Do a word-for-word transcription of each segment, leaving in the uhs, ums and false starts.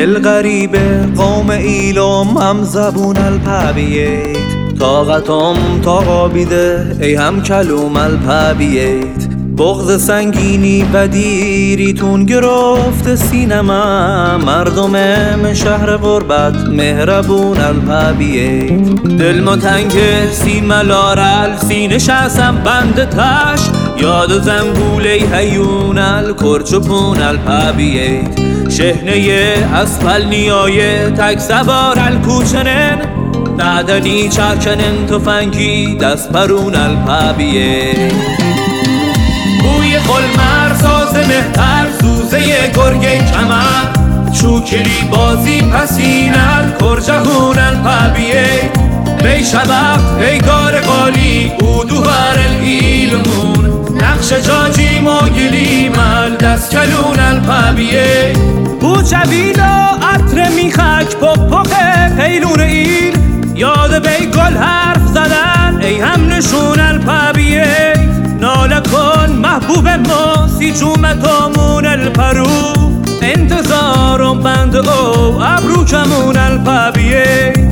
دل غریبه قوم ایلم هم زبون الپبیت طاقتم طاقا بیده ای هم کلوم الپبیت بغض سنگینی و دیریتون گرفت سینما مردم شهر غربت مهربون الپبیت دل متنگ سیملارل سینه شسم بند تش یاد زنگوله هیون الکرچپون الپبیت شهنه اسفل نیایه تک سوار الکوچنن دعدنی چاکنن تفنگی دست پرون الپبیت بوی قلمر ساز مهتر سوزه گرگ کمر چوکری بازی پسینل کرجهون الپبیت بی شبق پیگار قالی اودو بر الایلمون نقش جاجی ماگلی مل دست کلون الپبیت بو جویلا عطر میخک پپقه پیلون ایل یاد بی گل حرف زدن ای هم نشون الپبیت ناله کن محبوب ما سی جومتامون الپرو انتظارم بند او ابرو کمون الپبیت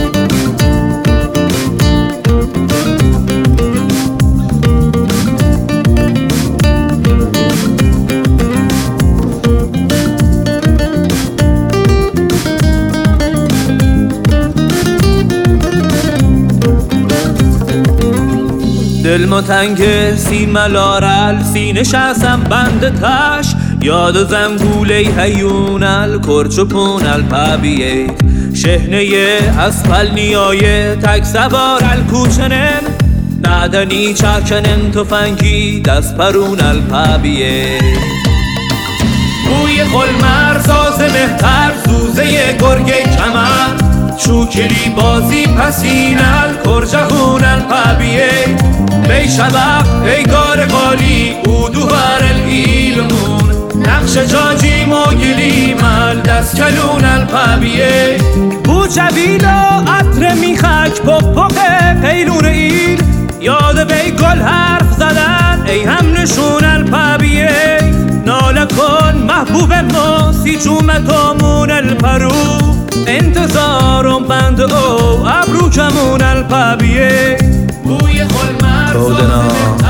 دل متنگ سیملارل سینه شسم بند تش یاد زنگوله هیون الکرچپون الپبیت شهنه اسفل نیایه تک سوار الکوچنن نعدنی چاکنن تفنگی دست پرون الپبیت بوی قلمر ساز مهتر سوزه گرگ کمر چوکری بازی پسینل کرجهون الپبیت بی شبق پیگار قالی اودو بر الایلمون نقش جاجی ماگلی مل دست کلون الپبیت بو جویلا عطر میخک پپقه پیلون ایل یاد بی گل حرف زدن ای هم نشون الپبیت ناله کن محبوب ما سی جومتامون الپرو انتظارم بند او ابرو کمون الپبیت بوی قلمر کودنا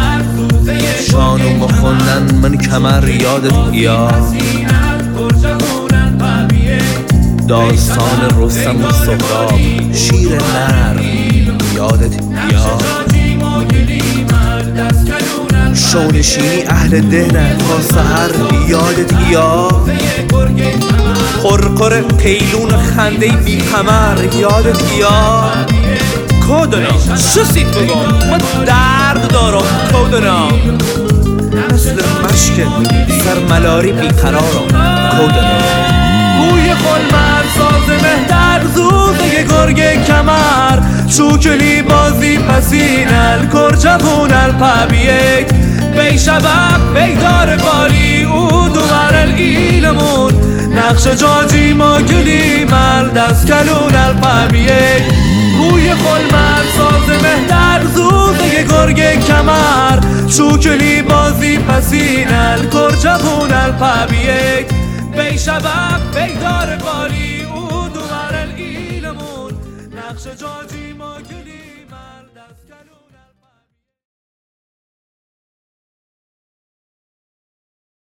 شانو خوندن من کمر یادت یا داستان رستم و سهراب شیر نر یادت یا شونشینی اهل دهنه تا سحر یادت یا قرقر پیلون خنده بی کمر یادت یا کودنا شسید بگم من درد دارم کودنا مثل مشک سرملاری بیقرارم کودنا بوی قلمر ساز مهتر زوزه گرگ کمر چوکلی بازی پسینل کرجهون الپبیت بی شبق پیدار قالی اودو بر الایلمون نقش جاجی ماگلی مل دست کلون الپبیت بوی قلمر ساز مهتر زوزه گرگ کمر چوکلی بازی پسینل کرجهون الپبیت بی شبق پیدار قالی اودو بر الایلمون نقش جاجی